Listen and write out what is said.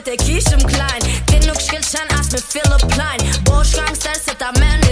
te kishëm klajn. Ti nuk shkelqen as me Philip Line. Bosh gangster se ta men